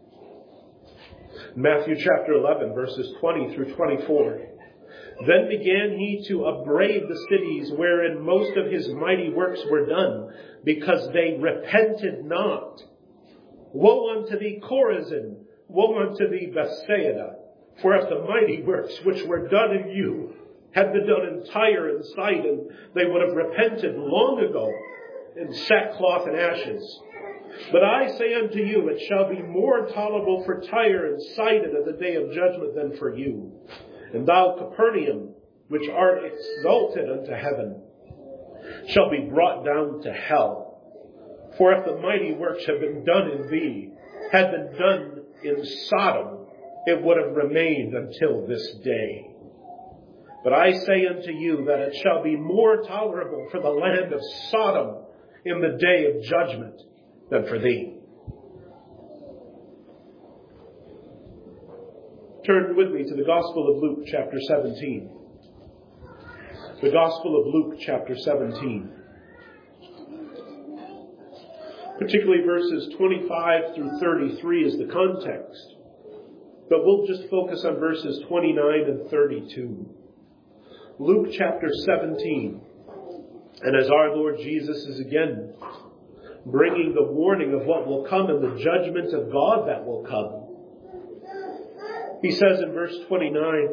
Matthew chapter 11, verses 20 through 24. Then began he to upbraid the cities wherein most of his mighty works were done, because they repented not. Woe unto thee, Chorazin! Woe unto thee, Bethsaida! For if the mighty works which were done in you had been done in Tyre and Sidon, they would have repented long ago in sackcloth and ashes. But I say unto you, it shall be more tolerable for Tyre and Sidon at the day of judgment than for you. And thou, Capernaum, which art exalted unto heaven, shall be brought down to hell. For if the mighty works had been done in thee, had been done in Sodom, it would have remained until this day. But I say unto you that it shall be more tolerable for the land of Sodom in the day of judgment than for thee. Turn with me to the Gospel of Luke chapter 17. The Gospel of Luke chapter 17. Particularly verses 25 through 33 is the context. But we'll just focus on verses 29 and 32. Luke chapter 17. And as our Lord Jesus is again bringing the warning of what will come and the judgment of God that will come, he says in verse 29,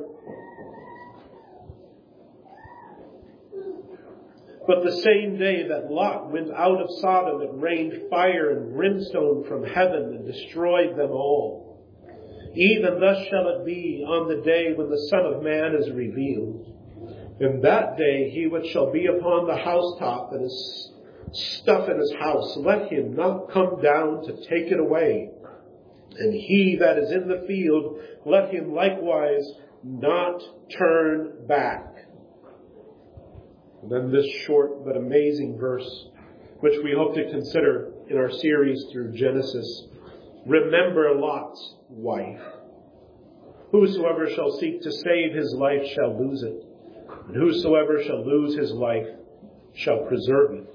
But the same day that Lot went out of Sodom, it rained fire and brimstone from heaven and destroyed them all. Even thus shall it be on the day when the Son of Man is revealed. In that day he which shall be upon the housetop and his stuff in his house, let him not come down to take it away. And he that is in the field, let him likewise not turn back. And then this short but amazing verse, which we hope to consider in our series through Genesis. Remember Lot's wife. Whosoever shall seek to save his life shall lose it. And whosoever shall lose his life shall preserve it.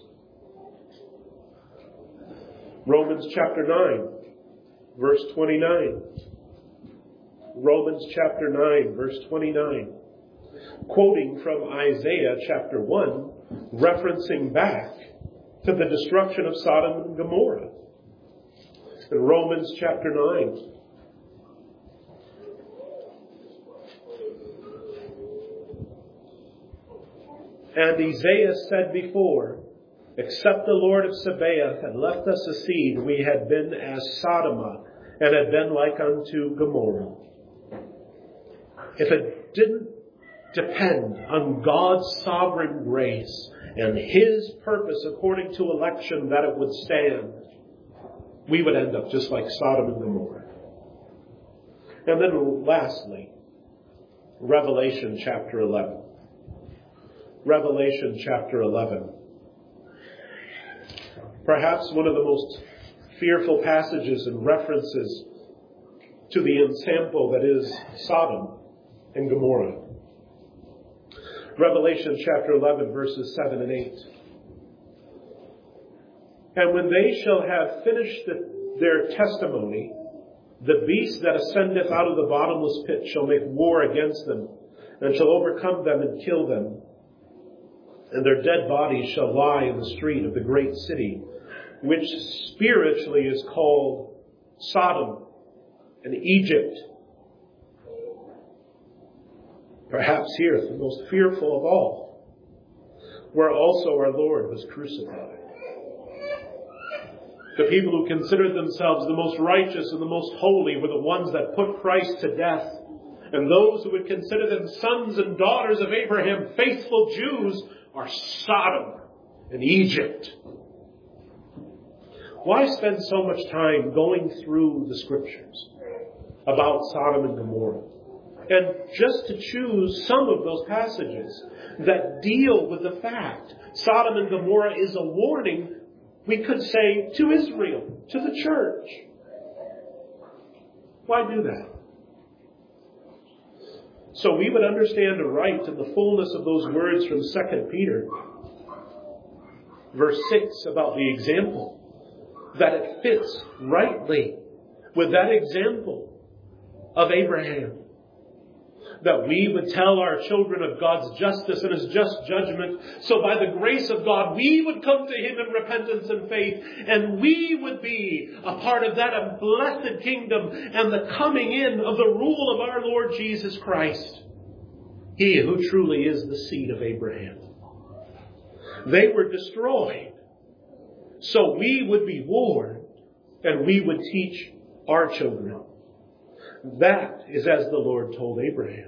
Romans chapter 9, verse 29. Romans chapter 9, verse 29. Quoting from Isaiah chapter 1, referencing back to the destruction of Sodom and Gomorrah. In Romans chapter 9. And Isaiah said before, except the Lord of Sabaoth had left us a seed, we had been as Sodom, and had been like unto Gomorrah. If it didn't depend on God's sovereign grace and His purpose according to election that it would stand, we would end up just like Sodom and Gomorrah. And then lastly, Revelation chapter 11. Revelation chapter 11. Perhaps one of the most fearful passages and references to the ensample that is Sodom and Gomorrah. Revelation chapter 11, verses 7 and 8. And when they shall have finished their testimony, the beast that ascendeth out of the bottomless pit shall make war against them, and shall overcome them and kill them. And their dead bodies shall lie in the street of the great city, which spiritually is called Sodom and Egypt. Perhaps here, the most fearful of all, where also our Lord was crucified. The people who considered themselves the most righteous and the most holy were the ones that put Christ to death. And those who would consider them sons and daughters of Abraham, faithful Jews, are Sodom and Egypt. Why spend so much time going through the scriptures about Sodom and Gomorrah? And just to choose some of those passages that deal with the fact Sodom and Gomorrah is a warning, we could say, to Israel, to the church. Why do that? So we would understand aright in the fullness of those words from 2 Peter, verse 6, about the example, that it fits rightly with that example of Abraham. That we would tell our children of God's justice and His just judgment. So by the grace of God, we would come to Him in repentance and faith. And we would be a part of that blessed kingdom and the coming in of the rule of our Lord Jesus Christ. He who truly is the seed of Abraham. They were destroyed. So we would be warned and we would teach our children. That is as the Lord told Abraham.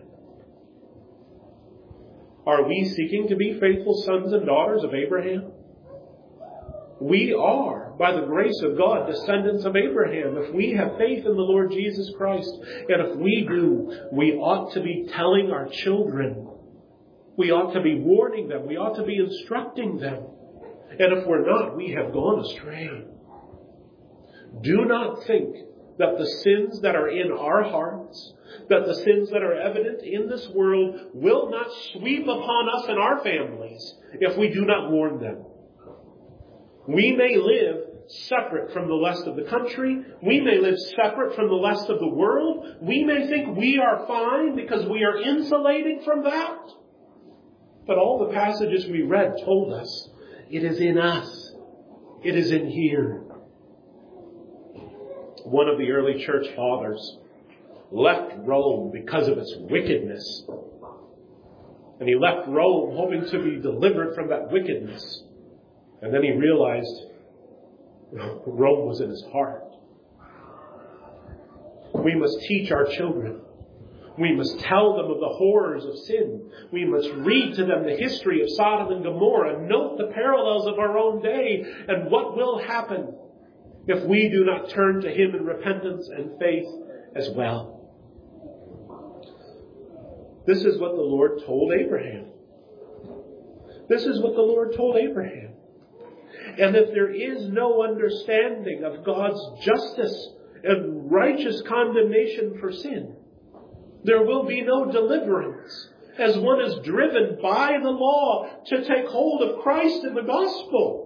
Are we seeking to be faithful sons and daughters of Abraham? We are, by the grace of God, descendants of Abraham, if we have faith in the Lord Jesus Christ. And if we do, we ought to be telling our children. We ought to be warning them. We ought to be instructing them. And if we're not, we have gone astray. Do not think that the sins that are in our hearts, that the sins that are evident in this world will not sweep upon us and our families if we do not warn them. We may live separate from the rest of the country. We may live separate from the rest of the world. We may think we are fine because we are insulated from that. But all the passages we read told us it is in us. It is in here. One of the early church fathers left Rome because of its wickedness. And he left Rome hoping to be delivered from that wickedness. And then he realized Rome was in his heart. We must teach our children. We must tell them of the horrors of sin. We must read to them the history of Sodom and Gomorrah. Note the parallels of our own day and what will happen if we do not turn to Him in repentance and faith as well. This is what the Lord told Abraham. This is what the Lord told Abraham. And if there is no understanding of God's justice and righteous condemnation for sin, there will be no deliverance as one is driven by the law to take hold of Christ and the gospel.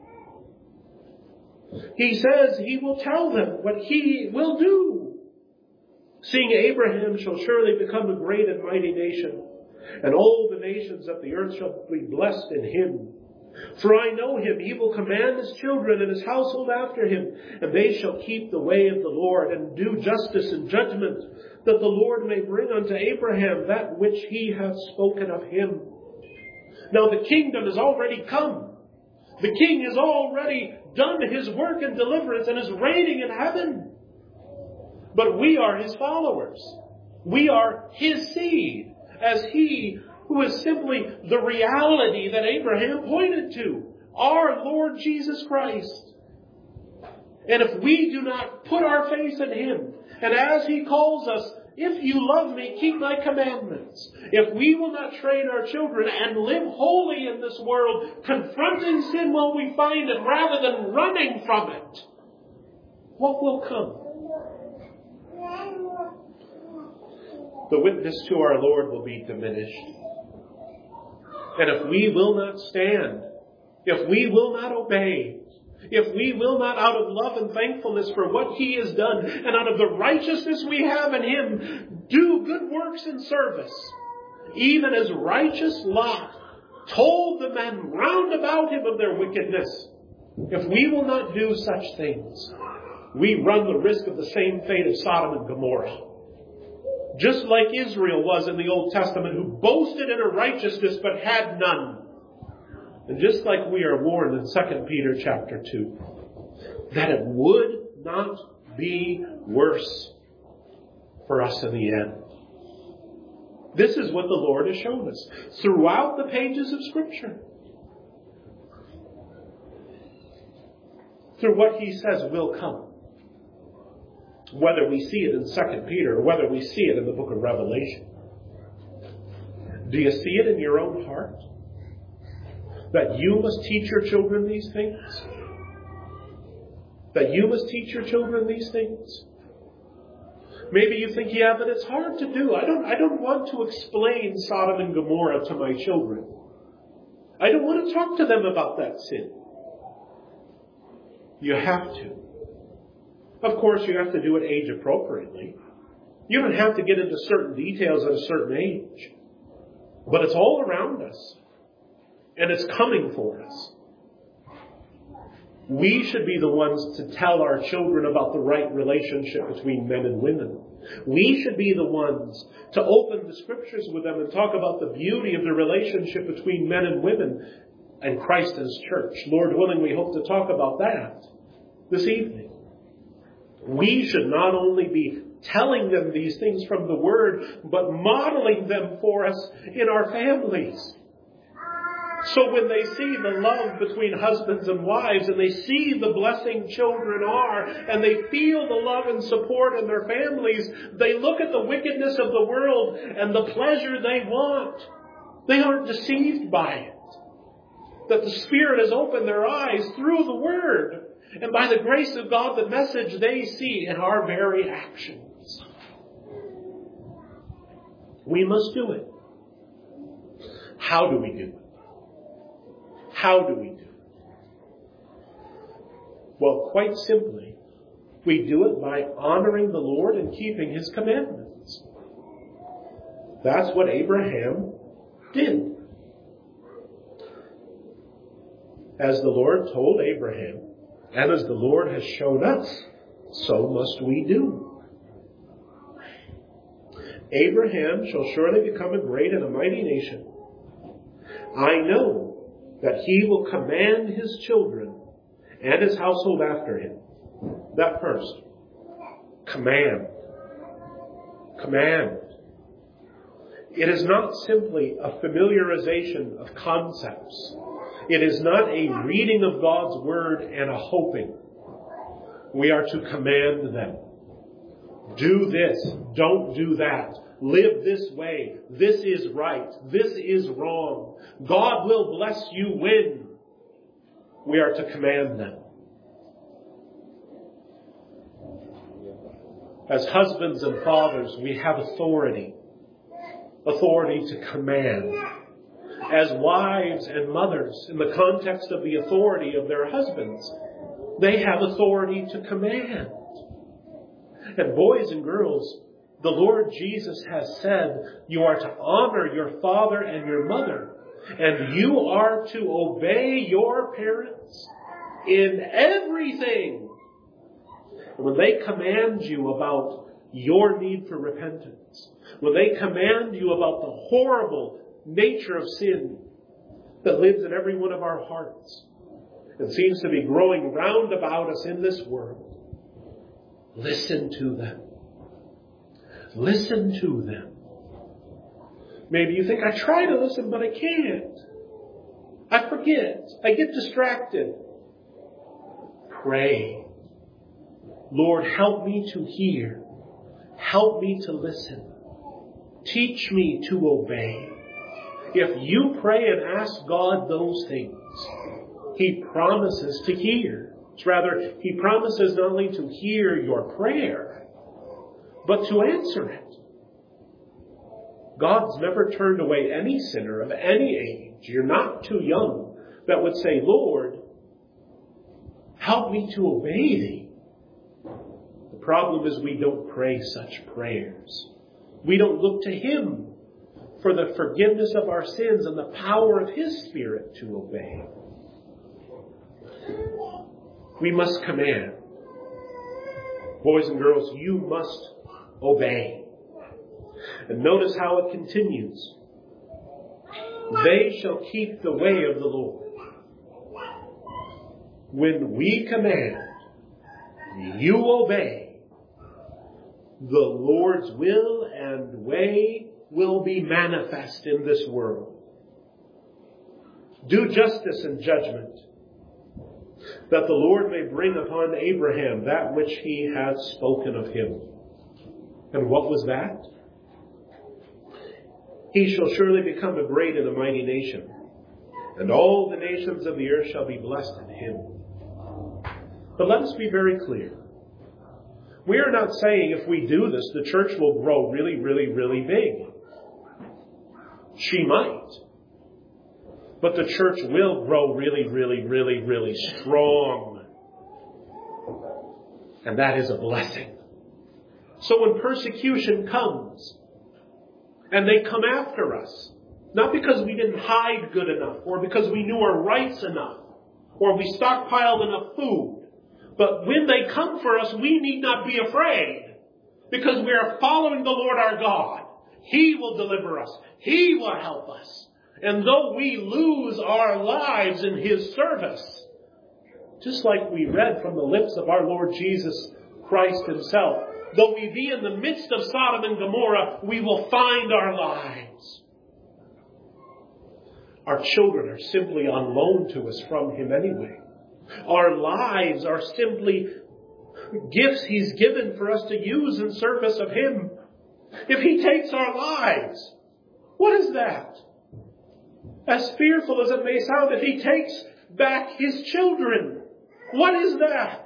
He says He will tell them what He will do. Seeing Abraham shall surely become a great and mighty nation, and all the nations of the earth shall be blessed in him. For I know him, he will command his children and his household after him, and they shall keep the way of the Lord, and do justice and judgment, that the Lord may bring unto Abraham that which he hath spoken of him. Now the kingdom is already come. The king has already done his work in deliverance and is reigning in heaven. But we are his followers. We are his seed, as he who is simply the reality that Abraham pointed to, our Lord Jesus Christ. And if we do not put our faith in him, and as he calls us, if you love me, keep my commandments. If we will not train our children and live holy in this world, confronting sin while we find it rather than running from it, what will come? the witness to our Lord will be diminished. And if we will not stand, if we will not obey, if we will not, out of love and thankfulness for what He has done, and out of the righteousness we have in Him, do good works in service, even as righteous Lot told the men round about him of their wickedness, if we will not do such things, we run the risk of the same fate of Sodom and Gomorrah. Just like Israel was in the Old Testament, who boasted in her righteousness but had none. And just like we are warned in 2 Peter chapter 2, that it would not be worse for us in the end. This is what the Lord has shown us throughout the pages of Scripture. Through what He says will come. Whether we see it in 2 Peter or whether we see it in the book of Revelation. Do you see it in your own heart? That you must teach your children these things? That you must teach your children these things? Maybe you think, yeah, but it's hard to do. I don't want to explain Sodom and Gomorrah to my children. I don't want to talk to them about that sin. You have to. Of course, you have to do it age appropriately. You don't have to get into certain details at a certain age. But it's all around us. And it's coming for us. We should be the ones to tell our children about the right relationship between men and women. We should be the ones to open the Scriptures with them and talk about the beauty of the relationship between men and women and Christ and His church. Lord willing, we hope to talk about that this evening. We should not only be telling them these things from the Word, but modeling them for us in our families. So when they see the love between husbands and wives, and they see the blessing children are, and they feel the love and support in their families, they look at the wickedness of the world and the pleasure they want. They aren't deceived by it. That the Spirit has opened their eyes through the Word. And by the grace of God, the message they see in our very actions. We must do it. How do we do it? How do we do it? Well, quite simply, we do it by honoring the Lord and keeping His commandments. That's what Abraham did. As the Lord told Abraham, and as the Lord has shown us, so must we do. Abraham shall surely become a great and a mighty nation. I know that he will command his children and his household after him. That first. Command. Command. It is not simply a familiarization of concepts. It is not a reading of God's Word and a hoping. We are to command them. Do this. Don't do that. Live this way. This is right. This is wrong. God will bless you when. We are to command them. As husbands and fathers, we have authority. Authority to command. As wives and mothers, in the context of the authority of their husbands, they have authority to command. And boys and girls, the Lord Jesus has said, you are to honor your father and your mother, and you are to obey your parents in everything. And when they command you about your need for repentance, when they command you about the horrible nature of sin that lives in every one of our hearts and seems to be growing round about us in this world, listen to them. Listen to them. Maybe you think, I try to listen, but I can't. I forget. I get distracted. Pray. Lord, help me to hear. Help me to listen. Teach me to obey. If you pray and ask God those things, He promises to hear. Rather, He promises not only to hear your prayer, but to answer it. God's never turned away any sinner of any age. You're not too young that would say, Lord, help me to obey thee. The problem is we don't pray such prayers. We don't look to him for the forgiveness of our sins and the power of his Spirit to obey. We must command. Boys and girls, you must obey. And notice how it continues. They shall keep the way of the Lord. When we command, you obey, the Lord's will and way will be manifest in this world. Do justice and judgment, that the Lord may bring upon Abraham that which he hath spoken of him. And what was that? He shall surely become a great and a mighty nation, and all the nations of the earth shall be blessed in him. But let us be very clear. We are not saying if we do this, the church will grow really, really, really big. She might. But the church will grow really, really, really, really strong. And that is a blessing. So when persecution comes, and they come after us, not because we didn't hide good enough, or because we knew our rights enough, or we stockpiled enough food, but when they come for us, we need not be afraid, because we are following the Lord our God. He will deliver us. He will help us. And though we lose our lives in his service, just like we read from the lips of our Lord Jesus Christ himself, though we be in the midst of Sodom and Gomorrah, we will find our lives. Our children are simply on loan to us from him anyway. Our lives are simply gifts he's given for us to use in service of him. If he takes our lives, what is that? As fearful as it may sound, if he takes back his children, what is that?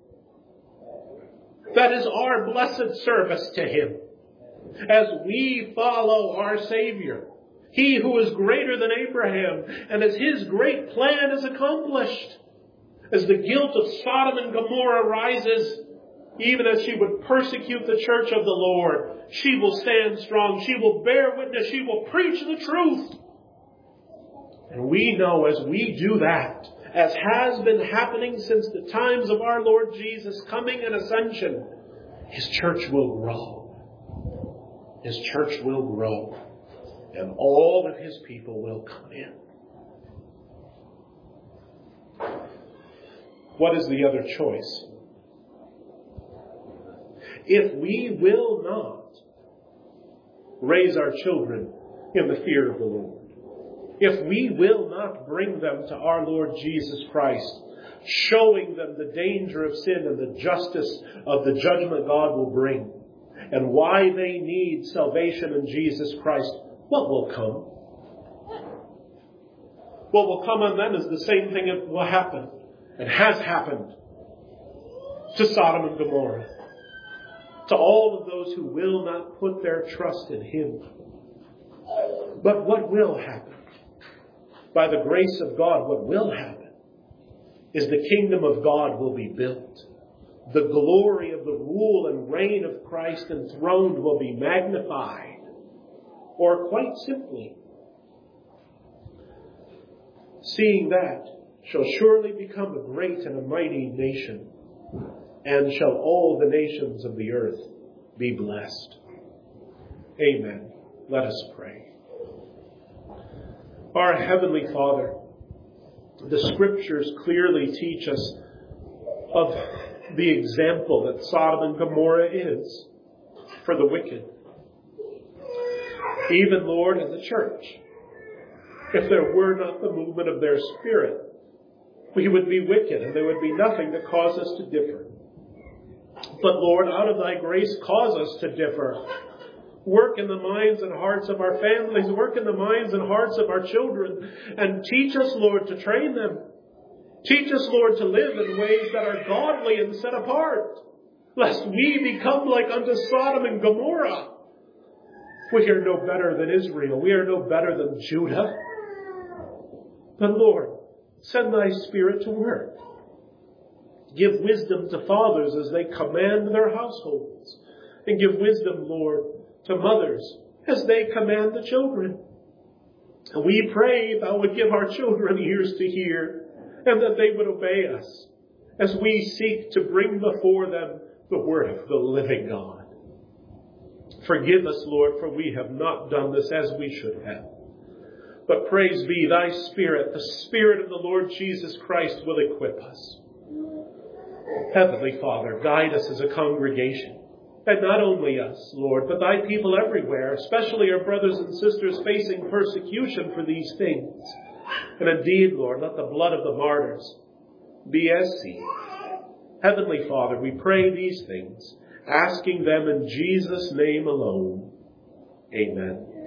That is our blessed service to him. As we follow our Savior, he who is greater than Abraham, and as his great plan is accomplished, as the guilt of Sodom and Gomorrah rises, even as she would persecute the church of the Lord, she will stand strong. She will bear witness. She will preach the truth. And we know as we do that, as has been happening since the times of our Lord Jesus coming and ascension, his church will grow. His church will grow. And all of his people will come in. What is the other choice? If we will not raise our children in the fear of the Lord, if we will not bring them to our Lord Jesus Christ, showing them the danger of sin and the justice of the judgment God will bring, and why they need salvation in Jesus Christ, what will come? What will come on them is the same thing that will happen and has happened to Sodom and Gomorrah, to all of those who will not put their trust in him. But what will happen? By the grace of God, what will happen is the kingdom of God will be built. The glory of the rule and reign of Christ enthroned will be magnified. Or quite simply, seeing that shall surely become a great and a mighty nation, and shall all the nations of the earth be blessed. Amen. Let us pray. Our Heavenly Father, the Scriptures clearly teach us of the example that Sodom and Gomorrah is for the wicked. Even, Lord, in the church, if there were not the movement of their Spirit, we would be wicked and there would be nothing to cause us to differ. But, Lord, out of thy grace, cause us to differ. Work in the minds and hearts of our families. Work in the minds and hearts of our children. And teach us, Lord, to train them. Teach us, Lord, to live in ways that are godly and set apart, lest we become like unto Sodom and Gomorrah, We are no better than Israel. We are no better than Judah. But Lord, send thy Spirit to work. Give wisdom to fathers as they command their households. And give wisdom, Lord, to mothers as they command the children. And we pray thou would give our children ears to hear, and that they would obey us as we seek to bring before them the word of the living God. Forgive us, Lord, for we have not done this as we should have. But praise be thy Spirit, the Spirit of the Lord Jesus Christ will equip us. Heavenly Father, guide us as a congregation. And not only us, Lord, but thy people everywhere, especially our brothers and sisters facing persecution for these things. And indeed, Lord, let the blood of the martyrs be as seed. Heavenly Father, we pray these things, asking them in Jesus' name alone. Amen.